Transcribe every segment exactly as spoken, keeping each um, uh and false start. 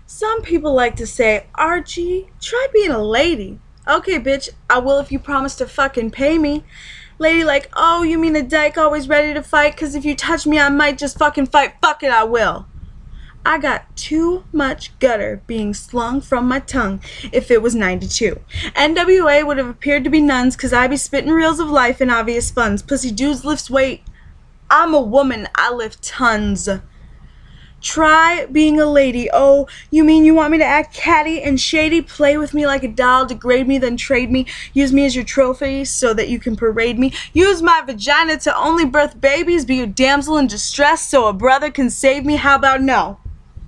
Some people like to say, Archie, try being a lady. Okay, bitch, I will if you promise to fucking pay me. Lady like, oh, you mean a dyke always ready to fight? Cause if you touch me, I might just fucking fight. Fuck it, I will. I got too much gutter being slung from my tongue if it was ninety-two. N W A would have appeared to be nuns cause I be spitting reels of life and obvious funds. Pussy dudes lifts weight. I'm a woman, I lift tons. Try being a lady. Oh, you mean you want me to act catty and shady? Play with me like a doll, degrade me, then trade me. Use me as your trophy so that you can parade me. Use my vagina to only birth babies. Be a damsel in distress so a brother can save me. How about no?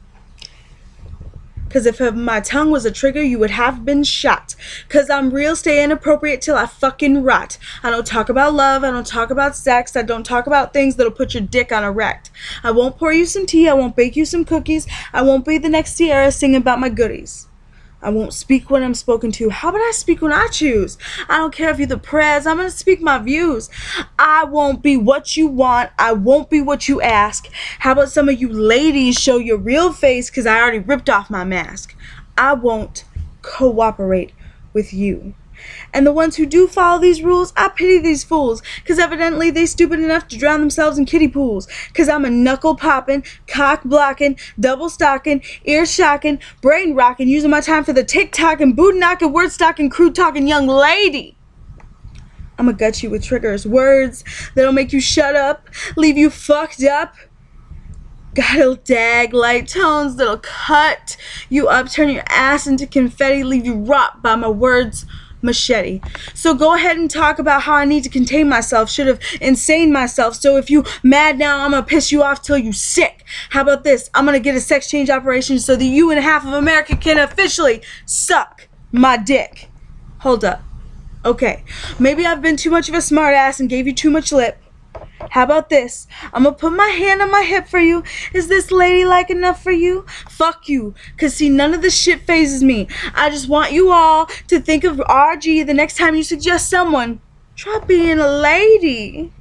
Cause if my tongue was a trigger, you would have been shot. Cause I'm real, stay inappropriate till I fucking rot. I don't talk about love, I don't talk about sex, I don't talk about things that'll put your dick on erect. I won't pour you some tea, I won't bake you some cookies, I won't be the next Sierra singing about my goodies. I won't speak when I'm spoken to. How about I speak when I choose? I don't care if you're the prez, I'm gonna speak my views. I won't be what you want, I won't be what you ask. How about some of you ladies show your real face cause I already ripped off my mask. I won't cooperate with you. And the ones who do follow these rules, I pity these fools, cause evidently they stupid enough to drown themselves in kiddie pools. Cause I'm a knuckle popping, cock blocking, double stocking, ear shocking, brain rocking, using my time for the tick-tock and boot knocking, word stocking, crude talking young lady. I'ma gut you with triggers, words that'll make you shut up, leave you fucked up. Gotta dag light tones that'll cut you up, turn your ass into confetti, leave you rot by my words. Machete. So go ahead and talk about how I need to contain myself, should have insane myself. So if you mad now, I'm gonna piss you off till you sick. How about this? I'm gonna get a sex change operation so that you and half of America can officially suck my dick. Hold up. Okay, maybe I've been too much of a smart ass and gave you too much lip. How about this? I'm gonna put my hand on my hip for you. Is this ladylike enough for you? Fuck you. Cause see, none of this shit phases me. I just want you all to think of R G the next time you suggest someone. Try being a lady.